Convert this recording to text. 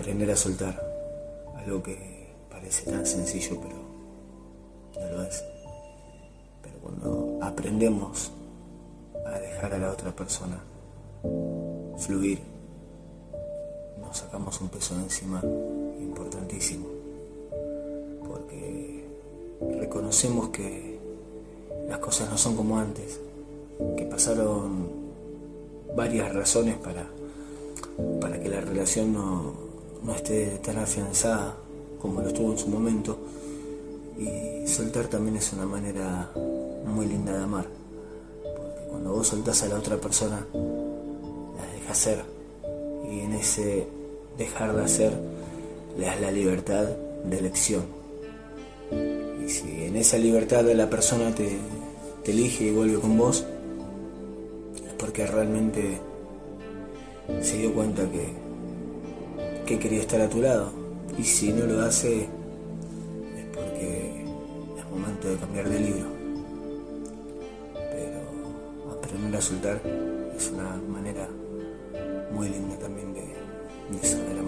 aprender a soltar, algo que parece tan sencillo pero no lo es. Pero cuando aprendemos a dejar a la otra persona fluir, nos sacamos un peso de encima importantísimo, porque reconocemos que las cosas no son como antes, que pasaron varias razones para que la relación no esté tan afianzada como lo estuvo en su momento. Y soltar también es una manera muy linda de amar, porque cuando vos soltás a la otra persona, la dejas ser, y en ese dejar de hacer le das la libertad de elección. Y si en esa libertad la persona te elige y vuelve con vos, es porque realmente se dio cuenta que quería estar a tu lado. Y si no lo hace, es porque es momento de cambiar de libro. Pero aprender a soltar es una manera muy linda también de saber amar.